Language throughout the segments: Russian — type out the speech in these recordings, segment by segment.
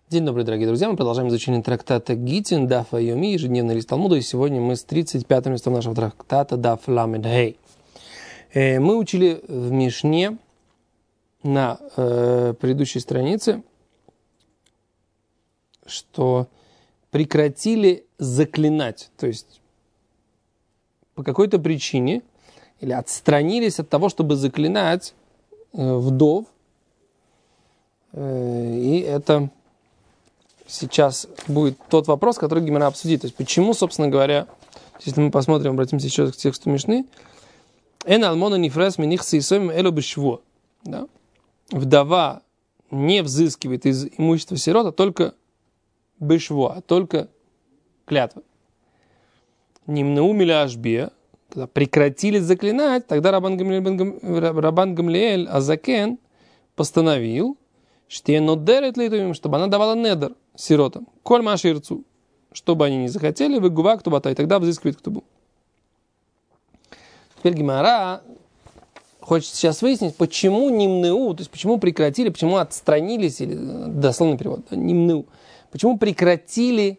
День добрый, дорогие друзья. Мы продолжаем изучение трактата Гитин, Дафа Йоми, ежедневный лист Талмуда. И сегодня мы с 35-м листом нашего трактата Даф Ламед Хей. Мы учили в Мишне на предыдущей странице, что прекратили заклинать. То есть по какой-то причине или отстранились от того, чтобы заклинать вдов. И это сейчас будет тот вопрос, который Гемара обсудит. То есть почему, собственно говоря, если мы посмотрим, обратимся еще к тексту Мишны, вдова не взыскивает из имущества сирот, а только бешво, а только клятва. Нимнеу миля ашбия, когда прекратили заклинать, тогда Рабан Гамлиэль Азакен постановил, чтобы она давала недер сиротам. Коль маширцу, чтобы они не захотели, выгува ктубата, и тогда взыскивает ктубу. Теперь Гемара хочет сейчас выяснить, почему нимнеу, то есть почему прекратили, почему отстранились, или дословный перевод, нимнеу, почему прекратили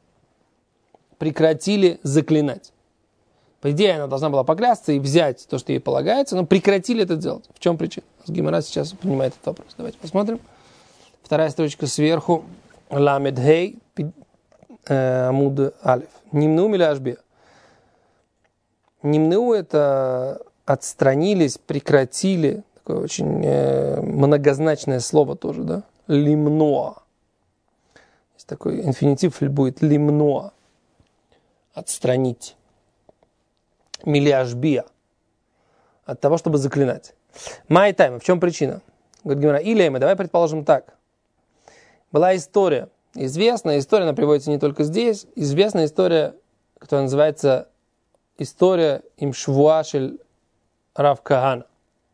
заклинать. По идее, она должна была поклясться и взять то, что ей полагается, но прекратили это делать. В чем причина? Гемара сейчас понимает этот вопрос. Давайте посмотрим. Вторая строчка сверху. Ламед Хей, Амуд Алеф. Нимнеу миля ашбия. Нимнеу — это отстранились, прекратили. Такое очень многозначное слово тоже, да? Лимноа. Есть такой инфинитив будет лимноа. Отстранить. Миля ашбия. От того, чтобы заклинать. Май тайм. В чем причина? Говорит Гемара, илейма, давай предположим так. Была история, известная история, она приводится не только здесь, известная история, которая называется история имшвуашель Рав Кахана.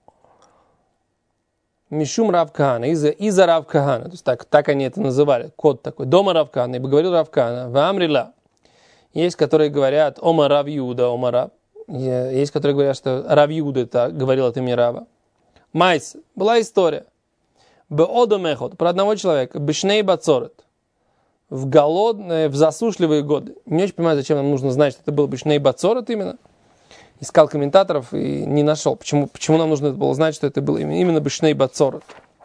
Мишум Рав Кахана, из-за Рав Кахана, то есть так они это называли, код такой, дома Рав Кахана, ибо говорил Рав Кахана, ваамрила. Есть, которые говорят, ома Рав Юда, ома Рав. Есть, которые говорят, что Рав Юда это говорил от имени Рава. Майс, была история. Беодомехот, про одного человека, бешней бацорет, в засушливые годы. Не очень понимаю, зачем нам нужно знать, что это был бешней бацорет именно. Искал комментаторов и не нашел. Почему нам нужно было знать, что это было именно бешней бацорет.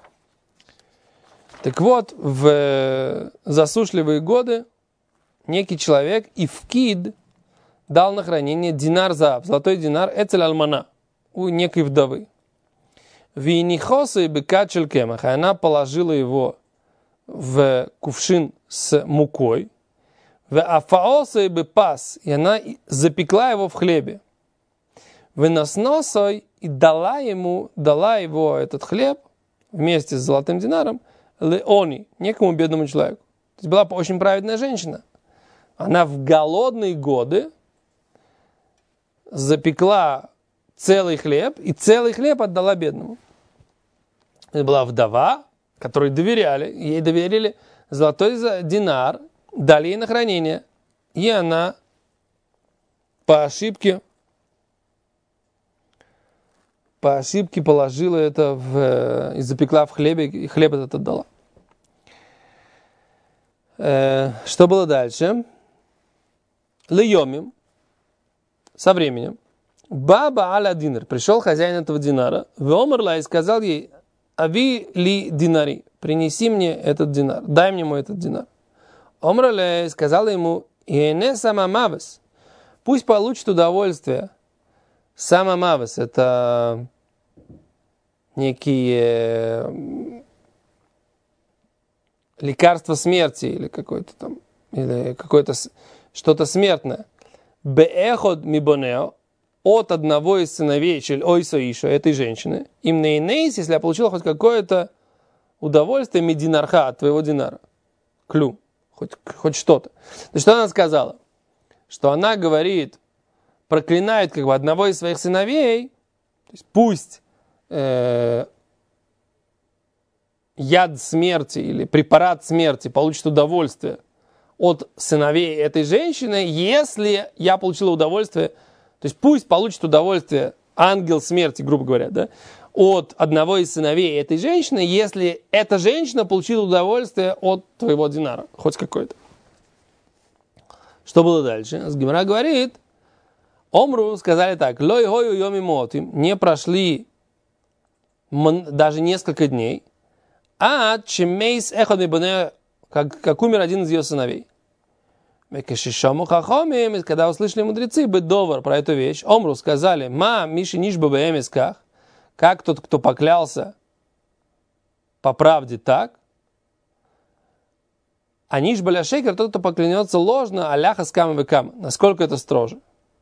Так вот, в засушливые годы некий человек Ивкид дал на хранение динар заав, золотой динар, эцель альмана, у некой вдовы. Винихоса и бекачель кемах, она положила его в кувшин с мукой. В афаоса и бепас, и она запекла его в хлебе. Выносной и дала его этот хлеб вместе с золотым динаром леони, некому бедному человеку. То есть была очень праведная женщина. Она в голодные годы запекла целый хлеб, и целый хлеб отдала бедному. Это была вдова, которой ей доверили золотой динар, дали ей на хранение, и она по ошибке положила это и запекла в хлебе, и хлеб этот отдала. Что было дальше? Лейомим, со временем, Баба аля динар, пришел хозяин этого динара, веомерла и сказал ей, ави ли динари, принеси мне этот динар, дай мне мой этот динар. Омрале сказала ему, иене самамавес, пусть получит удовольствие. Самамавес, это некие лекарство смерти, или какое-то там, или какое-то что-то смертное. Беэход мибонео, от одного из сыновей чель ойсо ишо, этой женщины, им нейнейс, если я получила хоть какое-то удовольствие мединарха от твоего динара. Клю, хоть что-то. То есть что она сказала? Что она говорит, проклинает как бы одного из своих сыновей, то есть пусть яд смерти или препарат смерти получит удовольствие от сыновей этой женщины, если я получила удовольствие. То есть пусть получит удовольствие ангел смерти, грубо говоря, да, от одного из сыновей этой женщины, если эта женщина получила удовольствие от твоего динара, хоть какое-то. Что было дальше? Гемара говорит, Омру сказали так, лой хою йоми мотим, не прошли даже несколько дней, а чемейс эхот мибане, как умер один из ее сыновей. Когда услышали мудрецы бедовар про эту вещь, Омру сказали, ма миши нишба бээмисках, как тот, кто поклялся по правде так, а нишба ля шейкер, тот, кто поклянется ложно, аляха скама векама. Насколько это строже?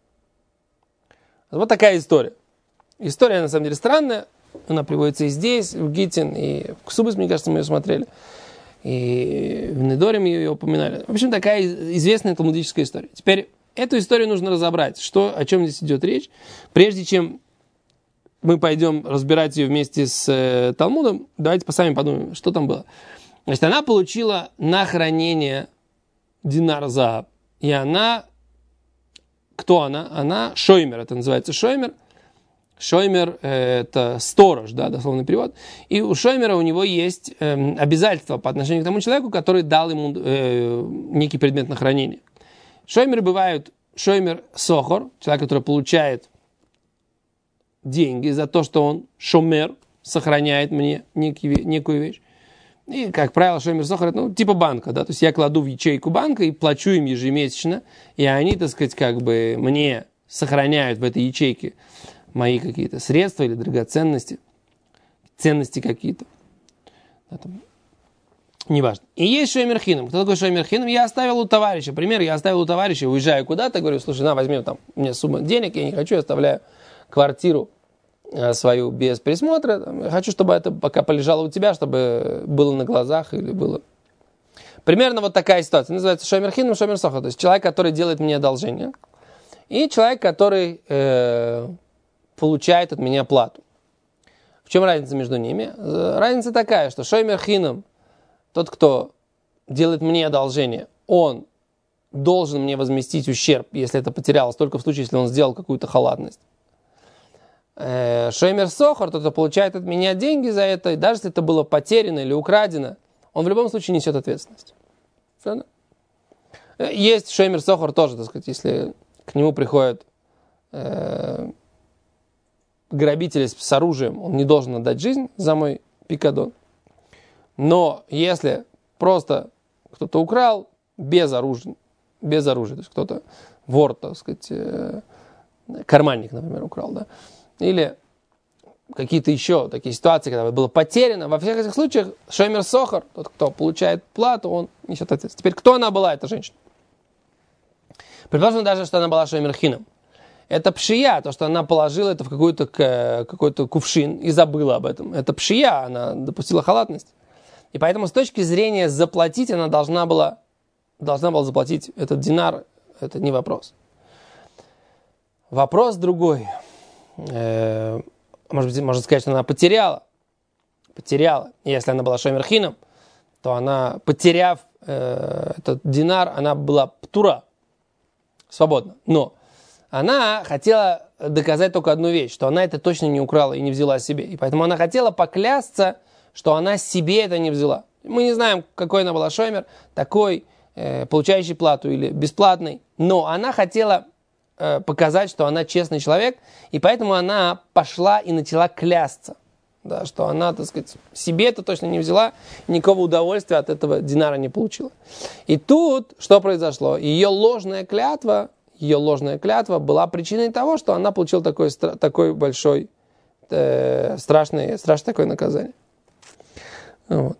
Вот такая история. История, на самом деле, странная. Она приводится и здесь, в Гитин, и в Ксубис, мне кажется, мы ее смотрели. И в Недоре мы ее упоминали. В общем, такая известная талмудическая история. Теперь эту историю нужно разобрать, о чем здесь идет речь. Прежде чем мы пойдем разбирать ее вместе с Талмудом, давайте сами подумаем, что там было. Значит, она получила на хранение динар зааб. И она... Кто она? Она шоймер, это называется шоймер. Шоймер – это сторож, да, дословный перевод. И у шоймера у него есть обязательства по отношению к тому человеку, который дал ему некий предмет на хранение. Шоймеры бывают шоймер сохор, человек, который получает деньги за то, что он шомер, сохраняет мне некую вещь. И, как правило, шоймер сохор – это типа банка, да, то есть я кладу в ячейку банка и плачу им ежемесячно, и они, так сказать, как бы мне сохраняют в этой ячейке мои какие-то средства или драгоценности, ценности какие-то. Неважно. И есть шоймер хинам. Кто такой шоймер хинам? Я оставил у товарища. Пример, я оставил у товарища, уезжаю куда-то, говорю, слушай, на, возьми там, у меня сумма денег, я не хочу, я оставляю квартиру свою без присмотра. Я хочу, чтобы это пока полежало у тебя, чтобы было на глазах или было... Примерно вот такая ситуация. Называется шоймер хинам, шоймер сохар. То есть человек, который делает мне одолжение. И человек, который получает от меня плату. В чем разница между ними? Разница такая, что шоймер хинам, тот, кто делает мне одолжение, он должен мне возместить ущерб, если это потерялось, только в случае, если он сделал какую-то халатность. Шоймер сохар, тот, кто получает от меня деньги за это, и даже если это было потеряно или украдено, он в любом случае несет ответственность. Правда? Есть шоймер сохар тоже, так сказать, если к нему приходят грабители с оружием, он не должен отдать жизнь за мой пикадон. Но если просто кто-то украл без оружия, то есть кто-то вор, так сказать, карманник, например, украл, да, или какие-то еще такие ситуации, когда было потеряно, во всех этих случаях шоймер сохар, тот, кто получает плату, он несет ответственность. Теперь, кто она была, эта женщина? Предположим даже, что она была шоймер хином. Это пшия, то, что она положила это в какой-то кувшин и забыла об этом. Это пшия, она допустила халатность. И поэтому с точки зрения заплатить, она должна была заплатить этот динар, это не вопрос. Вопрос другой. Может быть, можно сказать, что она потеряла. Если она была шоймер хином, то она, потеряв этот динар, она была птура, свободна. Но она хотела доказать только одну вещь, что она это точно не украла и не взяла себе. И поэтому она хотела поклясться, что она себе это не взяла. Мы не знаем, какой она была шоймер, такой, получающий плату или бесплатный. Но она хотела показать, что она честный человек, и поэтому она пошла и начала клясться. Да, что она, так сказать, себе это точно не взяла, никакого удовольствия от этого динара не получила. И тут что произошло? Ее ложная клятва была причиной того, что она получила такой большой, страшное такое наказание. Вот.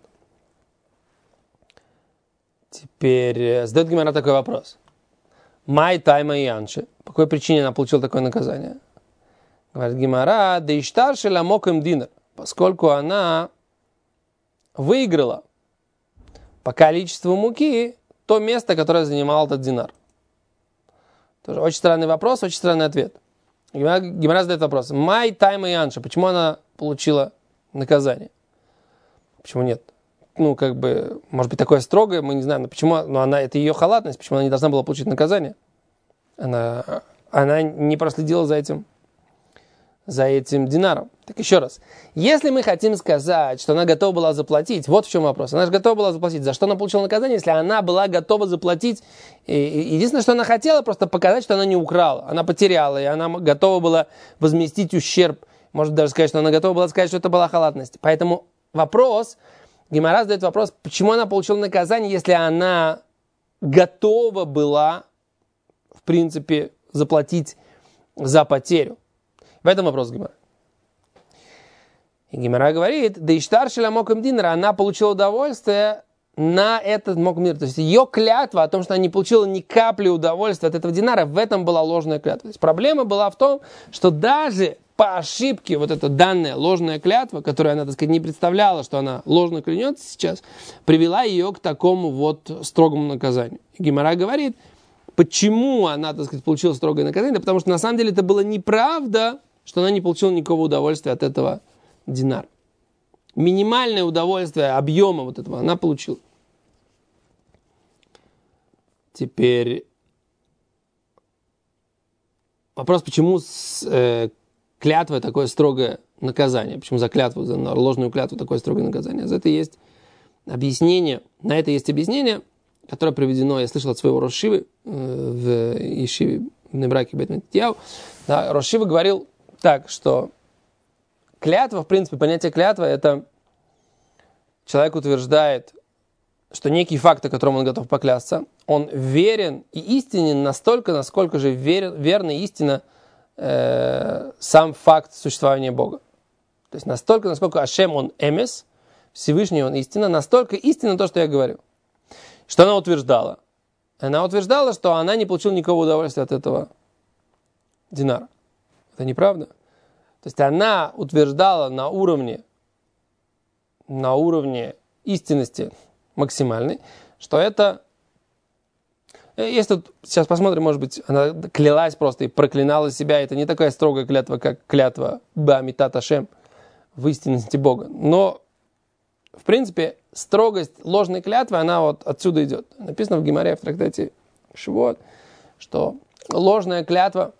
Теперь задает Гемара такой вопрос. Май тайма и анши. По какой причине она получила такое наказание? Говорит Гемара, да и штарши ламок им динар. Поскольку она выиграла по количеству муки то место, которое занимал этот динар. Тоже очень странный вопрос, очень странный ответ. Гемара задает вопрос. Май тайма и анша. Почему она получила наказание? Почему нет? Может быть, такое строгое, мы не знаем. Но почему? Это ее халатность. Почему она не должна была получить наказание? Она не проследила за этим за этим динаром. Так еще раз. Если мы хотим сказать, что она готова была заплатить, вот в чем вопрос. Она же готова была заплатить. За что она получила наказание, если она была готова заплатить? Единственное, что она хотела, просто показать, что она не украла. Она потеряла, и она готова была возместить ущерб. Может даже сказать, что она готова была сказать, что это была халатность. Поэтому вопрос, Гемара задает вопрос, почему она получила наказание, если она готова была, в принципе, заплатить за потерю. В этом вопрос Гемара. И Гемара говорит, да и штаршила моком динара, она получила удовольствие на этот моком динар. То есть ее клятва о том, что она не получила ни капли удовольствия от этого динара, в этом была ложная клятва. То есть проблема была в том, что даже по ошибке вот эта данная ложная клятва, которую она, так сказать, не представляла, что она ложно клянется сейчас, привела ее к такому вот строгому наказанию. И Гемара говорит, почему она, так сказать, получила строгое наказание, да потому что на самом деле это была неправда, что она не получила никакого удовольствия от этого динара. Минимальное удовольствие объема вот этого она получила. Теперь вопрос, почему клятва такое строгое наказание? Почему за клятву, за ложную клятву такое строгое наказание? За это есть объяснение, на это есть объяснение, которое приведено, я слышал от своего Рош Йешивы в Ешиве в Небраке Бет-Матитьяу. Да, Рош Йешива говорил так, что клятва, в принципе, понятие клятва, это человек утверждает, что некий факт, о котором он готов поклясться, он верен и истинен настолько, насколько же верна и истинна сам факт существования Бога. То есть настолько, насколько Ашем он эмес, Всевышний он истина, настолько истинно то, что я говорю. Что она утверждала? Она утверждала, что она не получила никакого удовольствия от этого динара. Это неправда. То есть она утверждала на уровне истинности максимальной, что это... Если тут сейчас посмотрим, может быть, она клялась просто и проклинала себя. Это не такая строгая клятва, как клятва Баамитат Ашем в истинности Бога. Но, в принципе, строгость ложной клятвы, она вот отсюда идет. Написано в Гемаре, в трактате Шивот, что ложная клятва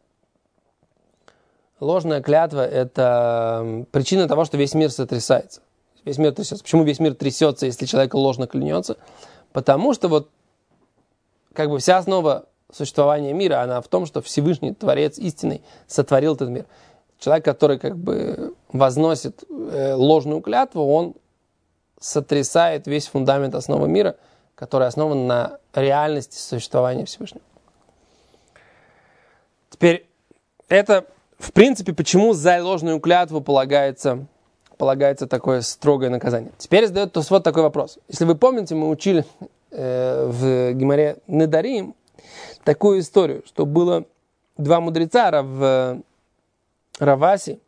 это причина того, что весь мир сотрясается. Весь мир трясется. Почему весь мир трясется, если человек ложно клянется? Потому что вот как бы вся основа существования мира, она в том, что Всевышний Творец истинный сотворил этот мир. Человек, который как бы возносит ложную клятву, он сотрясает весь фундамент основы мира, который основан на реальности существования Всевышнего. Теперь, это, в принципе, почему за ложную клятву полагается такое строгое наказание. Теперь задает Тосфот такой вопрос. Если вы помните, мы учили в Гемаре Недарим такую историю, что было два мудреца, Рав Аси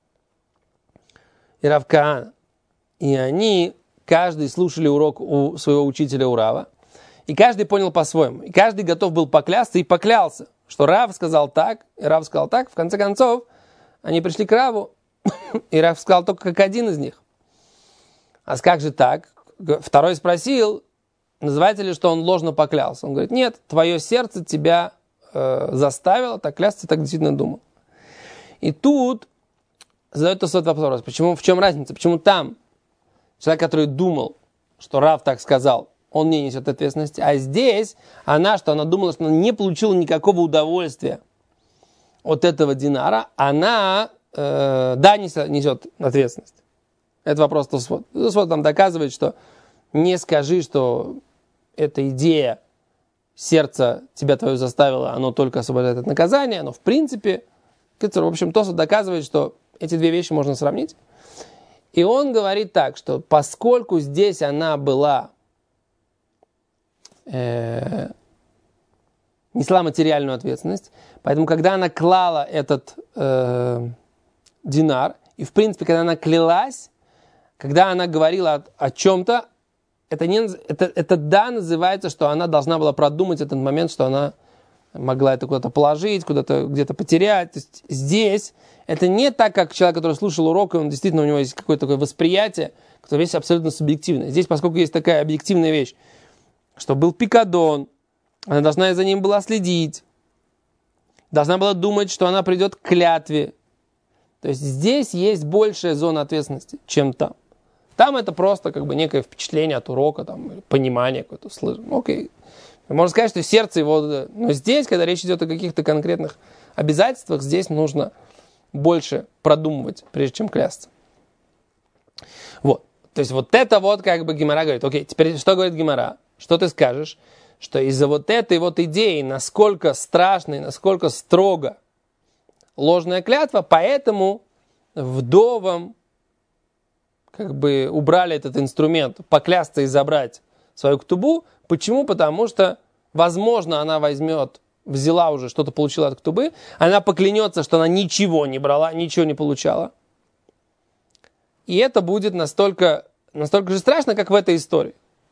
и Рав Каана. И они, каждый слушали урок у своего учителя, у Рава, и каждый понял по-своему. И каждый готов был поклясться и поклялся, что Рав сказал так, и Рав сказал так. В конце концов, они пришли к Раву, и Рав сказал только как один из них. А как же так? Второй спросил, называется ли, что он ложно поклялся. Он говорит, нет, твое сердце тебя заставило так клясться, ты так действительно думал. И тут задает Тосфот вопрос, почему, в чем разница? Почему там человек, который думал, что Рав так сказал, он не несет ответственности, а здесь она думала, что она не получила никакого удовольствия от этого динара, она, несет ответственность. Это вопрос Тосфот. Тосфот там доказывает, что не скажи, что эта идея сердца тебя твое заставила, оно только освобождает от наказания, но в принципе, в общем, Тосфот доказывает, что эти две вещи можно сравнить. И он говорит так, что поскольку здесь она была, несла материальную ответственность, поэтому когда она клала этот динар, и в принципе, когда она клялась, когда она говорила о чем-то, это называется, что она должна была продумать этот момент, что она могла это куда-то положить, где-то потерять. То есть здесь это не так, как человек, который слушал урок, и он действительно, у него есть какое-то такое восприятие, которое вещь абсолютно субъективная. Здесь, поскольку есть такая объективная вещь, что был пикадон, она должна за ним была следить, должна была думать, что она придет к клятве, То есть здесь есть большая зона ответственности, чем там. Там это просто как бы некое впечатление от урока, там, понимание какое-то, окей. Можно сказать, что сердце его... Но здесь, когда речь идет о каких-то конкретных обязательствах, здесь нужно больше продумывать, прежде чем клясться. Вот. То есть вот это вот как бы Гемара говорит. Окей, теперь что говорит Гемара? Что ты скажешь? Что из-за вот этой вот идеи, насколько страшно и насколько строго ложная клятва, поэтому вдовам как бы убрали этот инструмент, поклясться и забрать свою ктубу. Почему? Потому что, возможно, она взяла уже, что-то получила от ктубы, она поклянется, что она ничего не брала, ничего не получала. И это будет настолько же страшно, как в этой истории.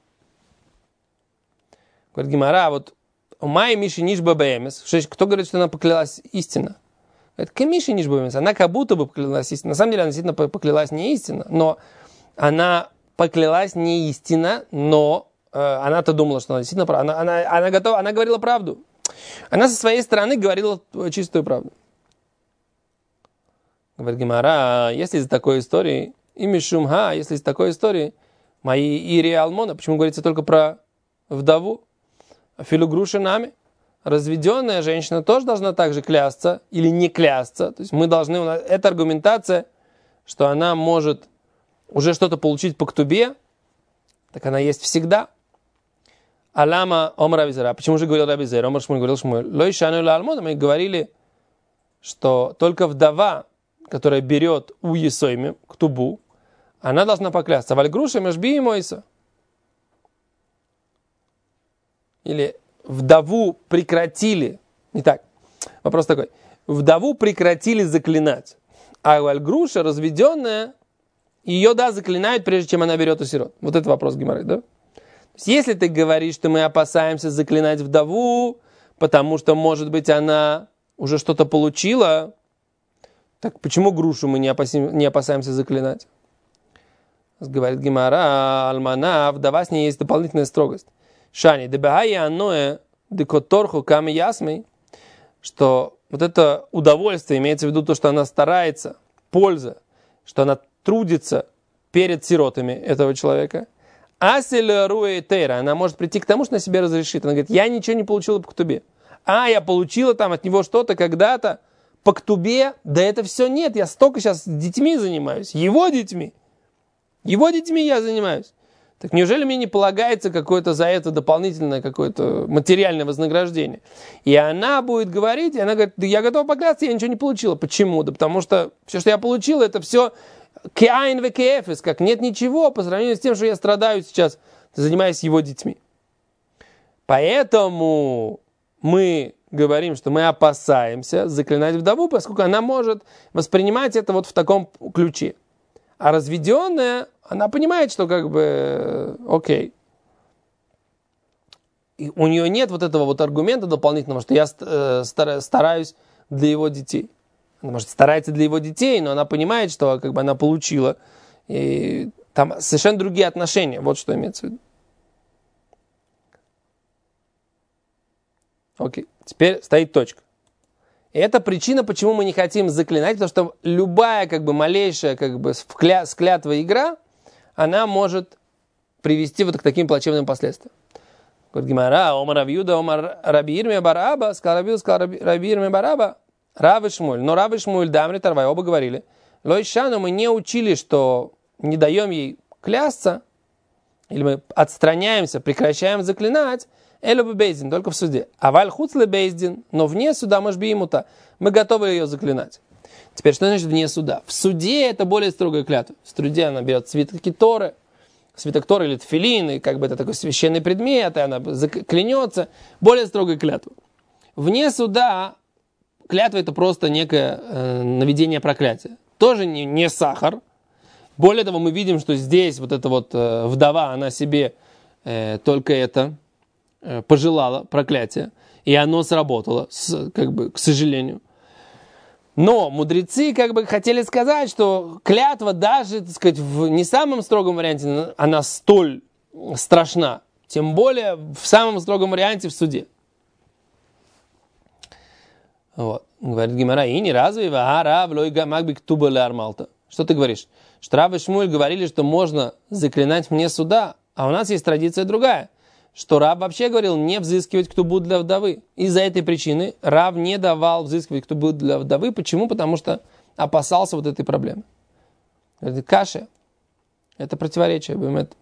Говорит Гемара, вот Май Миши Нишба Бэмес. Кто говорит, что она поклялась истинно? Говорит, Камиши Нишба Бэмес. Она как будто бы поклялась истинно. На самом деле она действительно поклялась не истинно, но она поклялась не истинно, но она-то думала, что она действительно права. Она говорила правду. Она со своей стороны говорила чистую правду. Говорит Гемара, если из такой истории, если из такой истории, мои Ири Алмона, почему говорится только про вдову? Филу груши нами. Разведенная женщина тоже должна также клясться или не клясться. То есть мы должны... Это аргументация, что она может уже что-то получить по ктубе, так она есть всегда. Алама ом Раби-Зера. Почему же говорил Раби-Зер? Омар Шмуль говорил Шмуль. Лой шану ла алмона. Мы говорили, что только вдова, которая берет у Есойми ктубу, она должна поклясться. Валь груша межби и мойса. Или вдову прекратили. Не так. Вопрос такой. Вдову прекратили заклинать. А валь груша, разведенная, ее, заклинают, прежде чем она берет у сирот. Вот это вопрос Гемары, да? То есть, если ты говоришь, что мы опасаемся заклинать вдову, потому что, может быть, она уже что-то получила, так почему грушу мы не опасаемся заклинать? Говорит Гемара, Алмана, вдова, с ней есть дополнительная строгость. Шани, дебахая аное, декоторху ками ясмей, что вот это удовольствие, имеется в виду то, что она старается, польза, что она трудится перед сиротами этого человека. Асель руэ тейра, она может прийти к тому, что она себе разрешит. Она говорит, я ничего не получила по ктубе. Я получила там от него что-то когда-то по ктубе. Да это все нет, я столько сейчас детьми занимаюсь, его детьми я занимаюсь. Так неужели мне не полагается какое-то за это дополнительное какое-то материальное вознаграждение? И она будет говорить, она говорит, да я готова поклясться, я ничего не получила. Почему? Да потому что все, что я получила, это все кеайн ве кеэфес, как нет ничего по сравнению с тем, что я страдаю сейчас, занимаясь его детьми. Поэтому мы говорим, что мы опасаемся заклинать вдову, поскольку она может воспринимать это вот в таком ключе. А разведенная, она понимает, что как бы окей. И у нее нет вот этого вот аргумента дополнительного, что я стараюсь для его детей. Она, может, старается для его детей, но она понимает, что как бы она получила. И там совершенно другие отношения. Вот что имеется в виду. Окей. Теперь стоит точка. И это причина, почему мы не хотим заклинать, потому что любая как бы малейшая как бы с клятвой игра, она может привести вот к таким плачевным последствиям. Говорит Гемара, омар Рабиуда, омар Раби Ирмия бар Аба, сказал Раби Ирмия бар Аба, Рав и Шмуль. Но Рав и Шмуль, Дамри Тарвай, оба говорили, Лойшану мы не учили, что не даем ей клясться, или мы отстраняемся, прекращаем заклинать, элю бейздин, только в суде. А валь хуцле бейздин, но вне суда можбиимута, мы готовы ее заклинать. Теперь, что значит вне суда? В суде это более строгая клятва. В суде она берет свиток Торы или тфилин, и как бы это такой священный предмет, и она клянется. Более строгая клятва. Вне суда клятва это просто некое наведение проклятия. Тоже не сахар. Более того, мы видим, что здесь вот эта вот вдова, она себе только это пожелала проклятие, и оно сработало, как бы, к сожалению. Но мудрецы как бы хотели сказать, что клятва даже, так сказать, в не самом строгом варианте она столь страшна, тем более в самом строгом варианте в суде. Вот. Говорит Гемара, и не разве Рав лойга магби ктуба ле армалта. Что ты говоришь? Что Рав и Шмуль говорили, что можно заклинать вне суда, а у нас есть традиция другая, что Рав вообще говорил не взыскивать ктубу для вдовы. Из-за этой причины Рав не давал взыскивать ктубу для вдовы. Почему? Потому что опасался вот этой проблемы. Говорит, каши, это противоречие.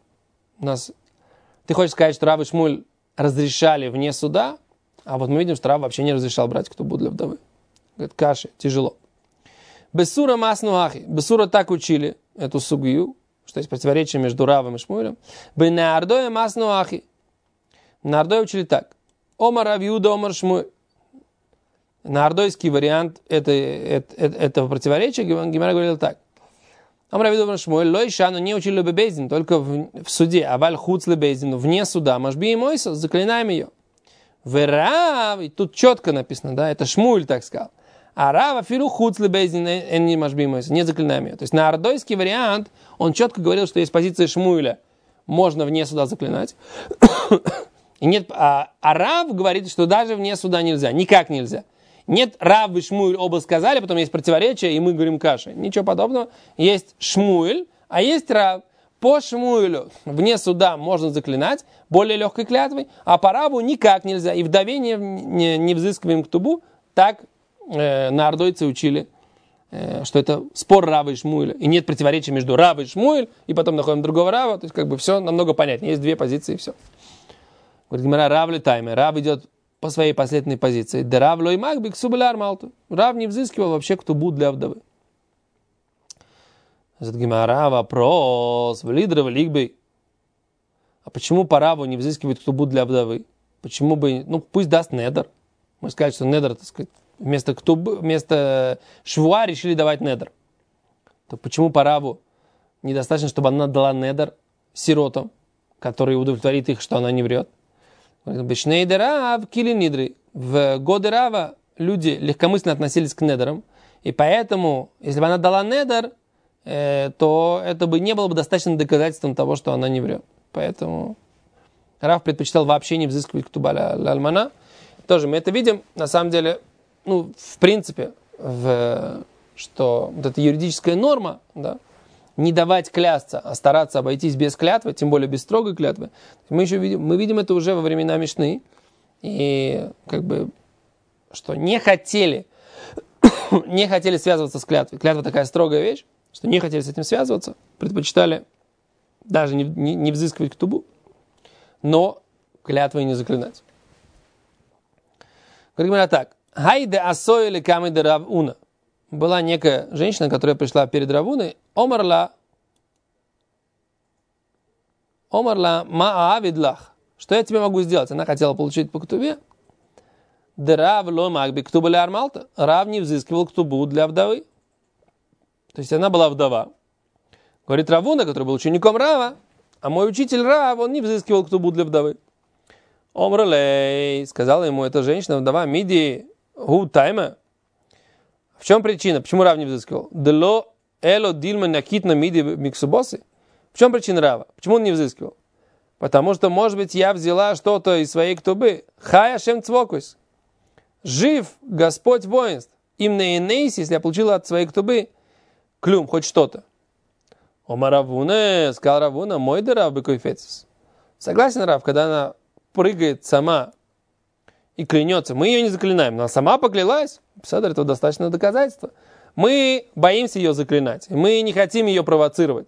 Ты хочешь сказать, что Рав и Шмуль разрешали вне суда, а вот мы видим, что Рав вообще не разрешал брать ктубу для вдовы. Говорит, каши, тяжело. Бессура маснуахи. Бессура так учили эту сугию, что есть противоречие между Равом и Шмулем. Бенеардоя маснуахи. Нардой учили так. Омар Рав Иуда, Омар Шмуль. Нардойский вариант этого противоречия Гемара говорил так. Омар Рав Иуда, Омар Шмуль. Лой шану не учили лебейзин, только в суде. Аваль хуц лебейзин, вне суда. Машби и мойса, заклинаем ее. Верав, и тут четко написано, да, это Шмуль так сказал. А Рав афилу хуц лебейзин, не машби и мойса, не заклинаем ее. То есть нардойский вариант, он четко говорил, что есть позиция Шмуля, можно вне суда заклинать. И нет, а Рав говорит, что даже вне суда нельзя, никак нельзя. Нет, Рав и Шмуэль оба сказали, потом есть противоречие, и мы говорим каши. Ничего подобного. Есть Шмуэль, а есть Рав. По Шмуэлю вне суда можно заклинать более легкой клятвой, а по Раву никак нельзя. И вдове не взыскиваем ктубу. Так нардойцы учили, что это спор Рава и Шмуэля. И нет противоречия между Рав и Шмуэль, и потом находим другого Рава. То есть как бы все намного понятнее. Есть две позиции и все. Говорит Гемара, Рав летайме. Рав идет по своей последней позиции. Да Рав лой маг бик субляр малту. Рав не взыскивал вообще ктубу для вдовы. Говорит Гемара, вопрос. Влидра влигбей. А почему по Раву не взыскивать ктубу для вдовы? Почему бы, пусть даст недер. Можно сказать, что недер, так сказать, вместо швуа решили давать недер. То почему по Раву недостаточно, чтобы она дала недер сиротам, который удовлетворит их, что она не врет? В годы Рава люди легкомысленно относились к недерам, и поэтому, если бы она дала недер, то это бы не было бы достаточным доказательством того, что она не врет. Поэтому Рав предпочитал вообще не взыскивать ктуба ля альмана. Тоже мы это видим, на самом деле, в принципе, что вот эта юридическая норма, да, не давать клясться, а стараться обойтись без клятвы, тем более без строгой клятвы. Мы видим это уже во времена Мишны. И что не хотели связываться с клятвой. Клятва такая строгая вещь, что не хотели с этим связываться, предпочитали даже не взыскивать ктубу, но клятвой не заклинать. Говорим так. Хайде асоили камиде равуна. Была некая женщина, которая пришла перед Равуной, омарла маавидлах. Что я тебе могу сделать? Она хотела получить по ктубе. Рав ло магби ктуба ля армалта. Рав не взыскивал ктубу для вдовы. То есть она была вдова. Говорит Равуна, который был учеником Рава, а мой учитель Рав, он не взыскивал ктубу для вдовы. Омрлей, сказала ему эта женщина, вдова, миди гу тайма. В чем причина? Почему Рав не взыскивал? Дело эло дильма накитна миди миксубосы. В чем причина Рава? Почему он не взыскивал? Потому что, может быть, я взяла что-то из своей ктубы. Хай ашем цвокус. Жив Господь воинств. Им на инейс, если я получила от своей ктубы клюм, хоть что-то. Ома Равуна, сказал Равуна, мой да Рав бекойфецис. Согласен, Рав, когда она прыгает сама и клянется, мы ее не заклинаем, но она сама поклялась, Писадр, это достаточно доказательство. Мы боимся ее заклинать, мы не хотим ее провоцировать.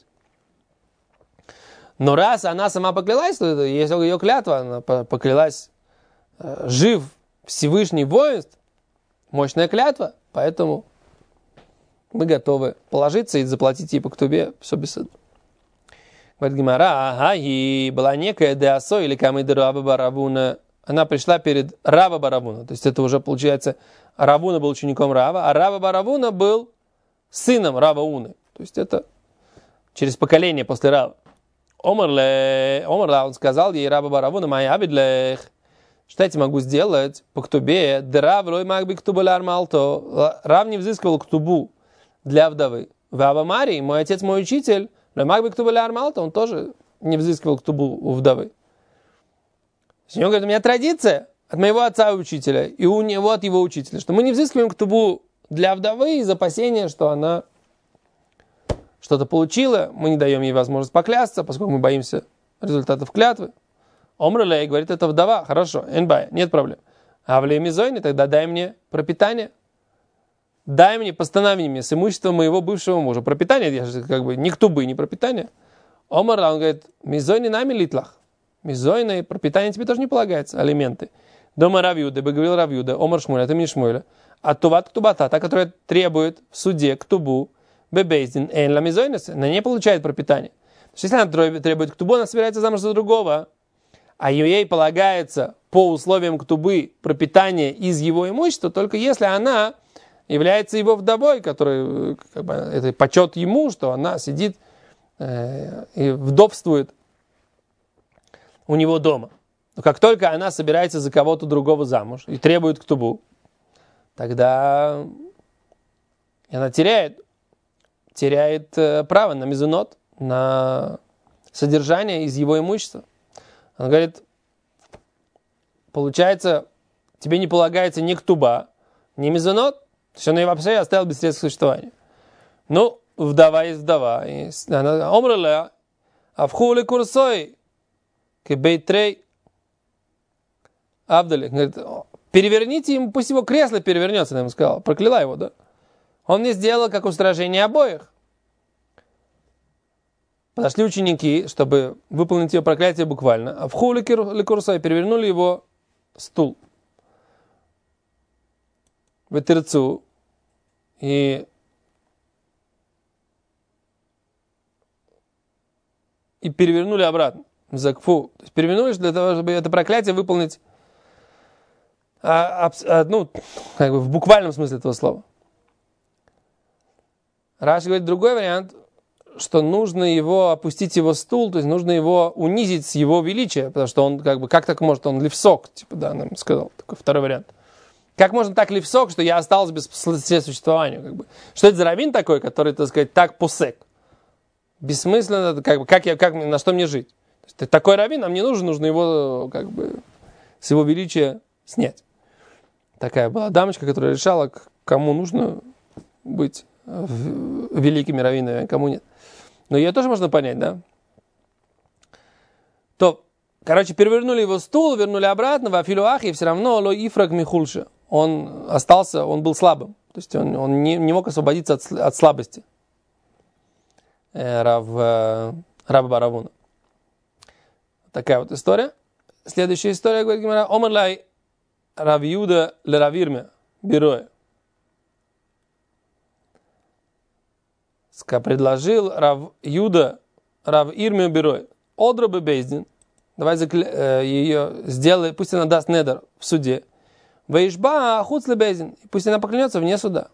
Но раз она сама поклялась, то если ее клятва, она поклялась, жив Всевышний воинств, мощная клятва, поэтому мы готовы положиться и заплатить ей по ктубе, все беседу. Говорит Гемара, и была некая деасо или камида Раба Баравуна. Она пришла перед Раба Баравуна. То есть это уже получается, Равуна был учеником Рава, а Раба Баравуна был сыном Рава Уны. То есть это через поколение после Рава. Омарла, он сказал ей, Раба Баравуна, моя абидлех, что я тебе могу сделать по ктубе? Рав лой магби ктуба ля армалто. Рав не взыскивал ктубу для вдовы. Ваба Марий, мой отец, мой учитель, лой магби ктуба ля армалто, он тоже не взыскивал ктубу у вдовы. Он говорит, у меня традиция. от моего отца и учителя, и у него от его учителя, что мы не взыскиваем ктубу для вдовы из опасения, что она что-то получила, мы не даем ей возможность поклясться, поскольку мы боимся результатов клятвы. Омралей говорит, это вдова, хорошо, энбай, нет проблем. А в лемизойне тогда дай мне пропитание. Дай мне, постанови мне с имуществом моего бывшего мужа. Пропитание, я же как бы ни ктубы, ни пропитание. Омар, он говорит, мизойни нами литлах. Мизойны, пропитание тебе тоже не полагается, алименты. Дома Равьюда, бы говорил Равьюда, Омар Шмуэля, это мне Шмуэля. А туват ктубата, та, которая требует в суде ктубу, бебейздин, эн ла мизойнес, она не получает пропитание. То есть, если она требует ктубу, она собирается замуж за другого, а ей полагается по условиям ктубы пропитание из его имущества, только если она является его вдовой, который, как бы, это почет ему, что она сидит и вдовствует у него дома. Но как только она собирается за кого-то другого замуж и требует ктубу, тогда она теряет право на мезонот, на содержание из его имущества. Он говорит, получается, тебе не полагается ни ктуба, ни мезонот, то есть он ее вообще оставил без средств к существованию. Ну, вдова есть вдова. Она омрала, а в хули курсой, кебейтрей, Авдали. Говорит, переверните ему, пусть его кресло перевернется, она ему сказала. Прокляла его, да? Он не сделал, как устражение обоих. Подошли ученики, чтобы выполнить ее проклятие буквально. А в хули курсой перевернули его стул. В терцу. И перевернули обратно. В закфу. То есть перевернули для того, чтобы это проклятие выполнить ну, как бы в буквальном смысле этого слова. Раши говорит другой вариант, что нужно его опустить его стул, то есть нужно его унизить с его величия, потому что он как так может, он левсок, типа, да, нам сказал, такой второй вариант. Как можно так левсок, что я остался без средств существования, как бы. Что это за раввин такой, который, так сказать, так посек? Бессмысленно, на что мне жить? То есть, такой раввин нам не нужен, нужно его, как бы, с его величия снять. Такая была дамочка, которая решала, кому нужно быть великими раввинами, а кому нет. Но ее тоже можно понять, да? То, короче, перевернули его стул, вернули обратно, в афилуах, и все равно ло ифрак михульша. Он остался, он был слабым. То есть он не мог освободиться от слабости. Раба Баравуна. Такая вот история. Следующая история, говорит Гемара, омарлай Рав Юда ле Рав Ирме бироя. Предложил Рав Юда Рав Ирме бироя. Одробе бейздин. Давай ее сделай, пусть она даст недер в суде. Вейшба ахуц ле бейздин. Пусть она поклянется вне суда.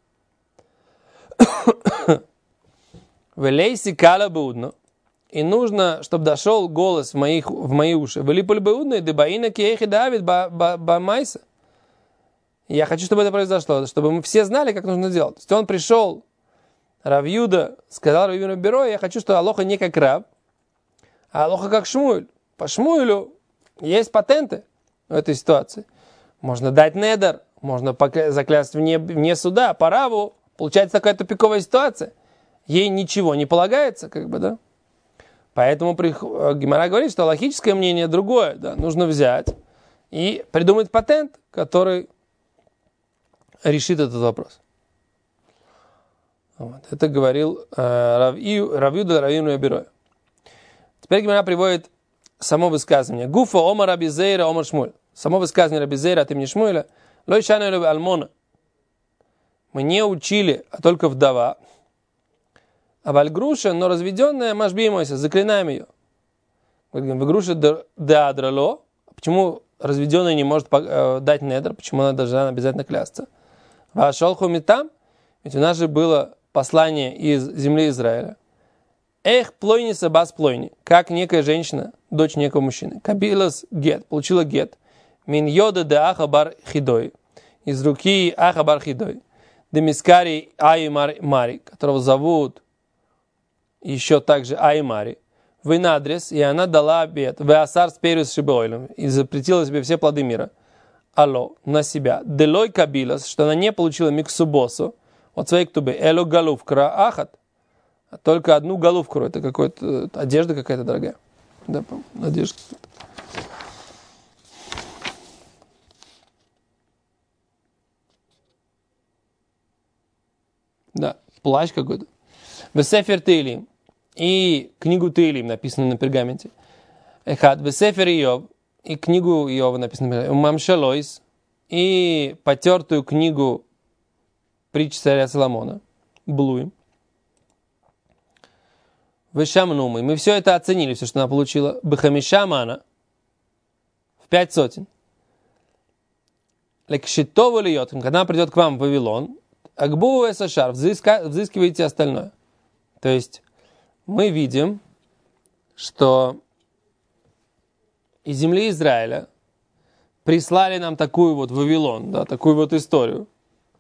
Велейси кала беудно. И нужно, чтобы дошел голос в мои уши. Велиполь беудно, дебаина киехи давид бамайса. Я хочу, чтобы это произошло, чтобы мы все знали, как нужно делать. То есть он пришел, Рав Юда сказал Рав Ирме бироя, я хочу, чтобы Алоха не как Рав, а Алоха как Шмуэль. По Шмуэлю есть патенты в этой ситуации. Можно дать недер, можно заклясться вне суда. По Раву получается такая тупиковая ситуация. Ей ничего не полагается, как бы, да. Поэтому Гемара говорит, что логическое мнение другое, да. Нужно взять и придумать патент, который решит этот вопрос. Вот. Это говорил Рав Юда Рав Ирме бироя. Теперь Гемара приводит само высказывание. Гуфа омар Раби Зейра омар Шмуэль. Само высказывание Раби Зейра от имени Шмуэля. Лой шану альмона. Мы не учили, а только вдова. А вальгруша, но разведенная, машбимойся, заклинаем ее. Вальгруша деадрало. Почему разведенная не может дать недр? Почему она должна обязательно клясться? Вашолху митам. Ведь у нас же было послание из земли Израиля. Эх, плойни сабас плойни. Как некая женщина, дочь некого мужчины. Кабилас гет, получила гет. Мин йода де ахабар хидой. Из руки ахабар хидой. Демискари Аймари, которого зовут еще также Аймари. Вейнадрес, и она дала обет. Веасар сперис шибойлем, и запретила себе все плоды мира. Алло, на себя. Делой кабилас, что она не получила миксубосу от своей ктубы. Эло галувкра ахат. А только одну головку. Это какая-то одежда какая-то дорогая. Да, одежда. Да, плащ какой-то. Весефер Тейлим. И книгу Тейлим, написанную на пергаменте. Эхад. Весефер Иов. И книгу Иова, написанную на пергаменте. Мамшалойс. И потертую книгу притч царя Соломона. Блуим. Вешамнумы. Мы все это оценили, все, что она получила. Бхамишамана. В 5 сотен. Лекшитову льет. Когда она придет к вам в Вавилон, Акбу Эсашар, взыскивайте остальное. То есть, мы видим, что из земли Израиля прислали нам такую вот Вавилон, да, такую вот историю.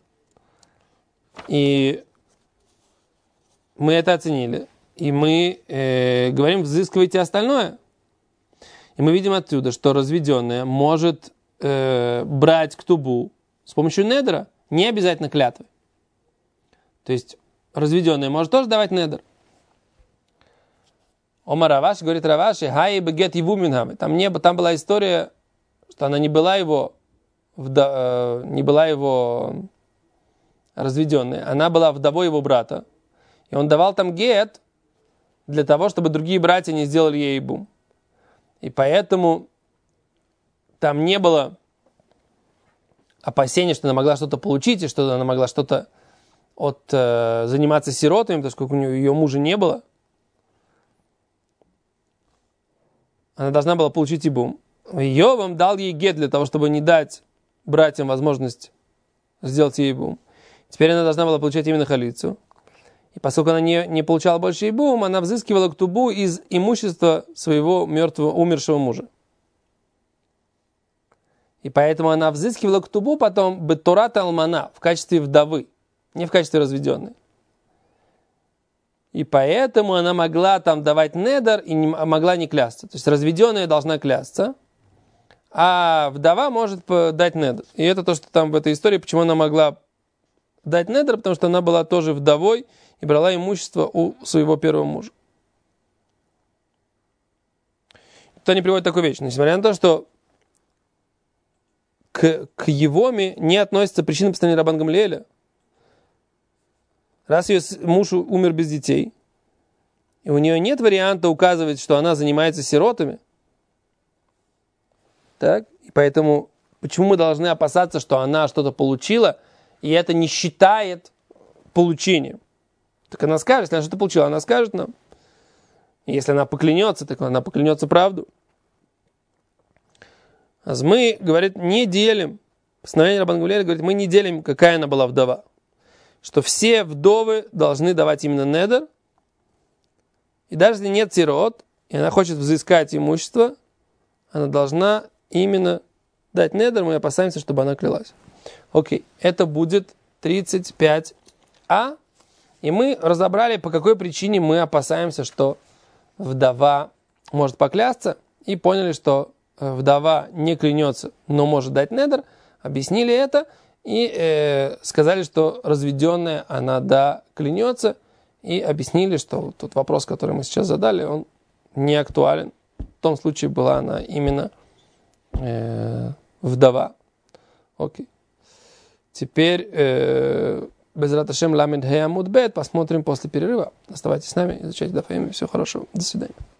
И мы это оценили. И мы говорим, взыскивайте остальное. И мы видим отсюда, что разведенная может брать ктубу с помощью недера, не обязательно клятвы. То есть разведенная может тоже давать недер. Омар Раваши говорит Раваши, хай бегет его минхаме. Там была история, что она не была его разведенной. Она была вдовой его брата. И он давал там гет для того, чтобы другие братья не сделали ей бум. И поэтому там не было опасения, что она могла что-то получить, и что она могла что-то заниматься сиротами, потому что у ее мужа не было. Она должна была получить ибум. Йовам дал ей гет для того, чтобы не дать братьям возможность сделать ей ибум. Теперь она должна была получать именно халицу. И поскольку она не получала больше ибум, она взыскивала ктубу из имущества своего умершего мужа. И поэтому она взыскивала ктубу потом бетурат алмана в качестве вдовы, не в качестве разведенной. И поэтому она могла там давать недер и могла не клясться. То есть разведенная должна клясться, а вдова может дать недер. И это то, что там в этой истории, почему она могла дать недер, потому что она была тоже вдовой и брала имущество у своего первого мужа. Тут они приводят такую вещь. Несмотря на то, что к Евоме не относится причина постановления Рабан Гамлиэля. Раз ее муж умер без детей, и у нее нет варианта указывать, что она занимается сиротами, так, и поэтому почему мы должны опасаться, что она что-то получила, и это не считает получением? Так она скажет, если она что-то получила, она скажет нам. И если она поклянется, так она поклянется правду. А мы, говорит, не делим. Постановление Рабан Гамлиэля говорит, мы не делим, какая она была вдова. Что все вдовы должны давать именно недер. И даже если нет сирот, и она хочет взыскать имущество, она должна именно дать недер. Мы опасаемся, чтобы она клялась. Окей, это будет 35а. И мы разобрали, по какой причине мы опасаемся, что вдова может поклясться. И поняли, что вдова не клянется, но может дать недер. Объяснили это. И сказали, что разведенная, она да, клянется. И объяснили, что тот вопрос, который мы сейчас задали, он не актуален. В том случае была она именно вдова. Окей. Теперь Безрат Ашем Ламед Хей Амуд Бет. Посмотрим после перерыва. Оставайтесь с нами, изучайте дафаим. Все хорошо. До свидания.